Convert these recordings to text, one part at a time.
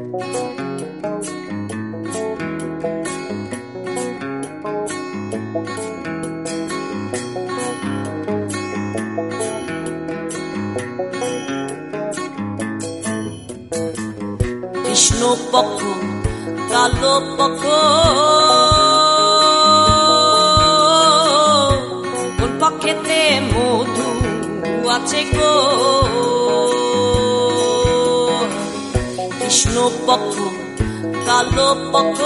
কৃষ্ণ পক্ষ কালো পক্ষ কোন পক্ষেতে মধু আছে গো কৃষ্ণ পক্ষ কালো পক্ষ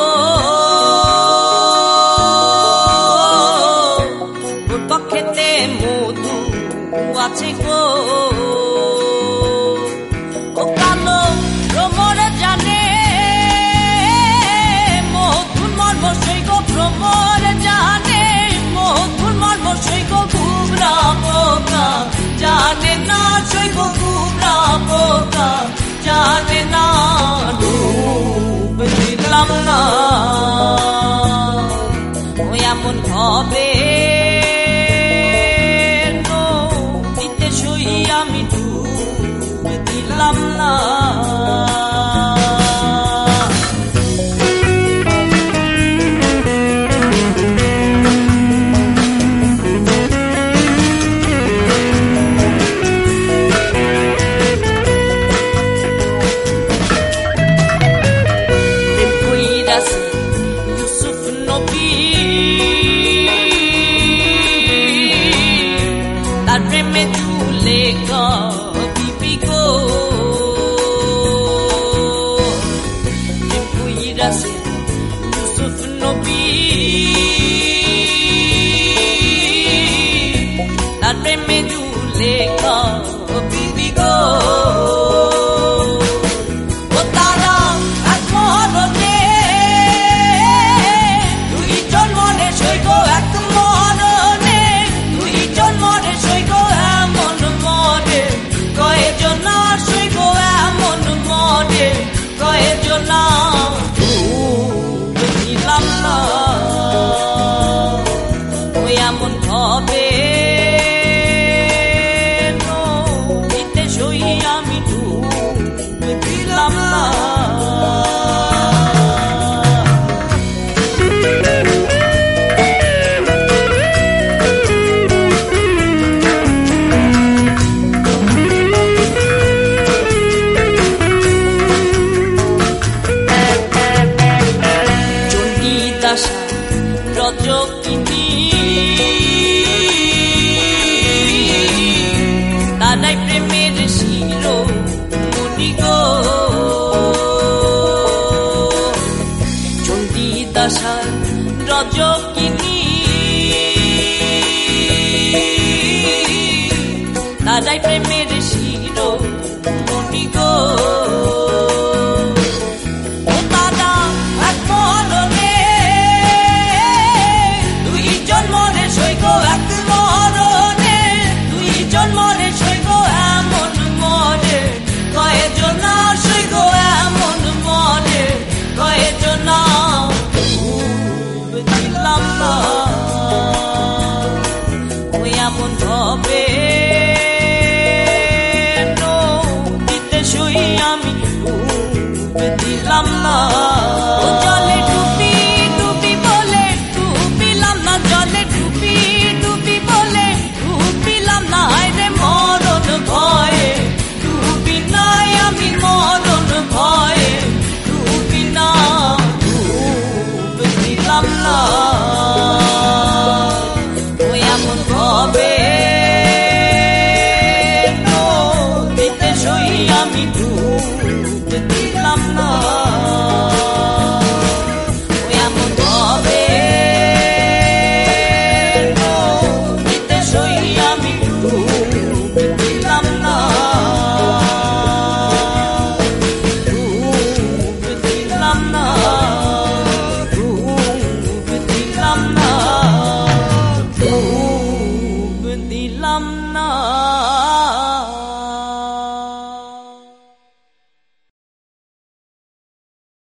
কোন পক্ষেতে মধু আছে গো ও কালো ভ্রমরে জানে মধুর মর্ম সৈক ভ্রমরে জানে মধুর মর্ম সৈক ঘুমরা পোকা জানে না সৈক ঘুমরা পোকা জানে না ডুব দিলাম না ওই এমন হবে নদীতে সই আমি ডুব দিলাম না Yusuf Nobi তার প্রেমে ঝুলে বিবি গো ও তারা এক মরণে দুই জন মনে সইগ এক মরণে দুই জন মনে সইগ এমন মনে কয়েকজন না সইগ এমন মনে কয়েকজন না ওই এমন হবে নদীতে সই আমি ডুব দিলাম না রজকিনী তারাই প্রেমের শিরোমণি গো চণ্ডী দাসার রজকিনী তারাই প্রেমের শিরোমণি গো এমন হবে নদীতে সই আমি ডুব দিলাম না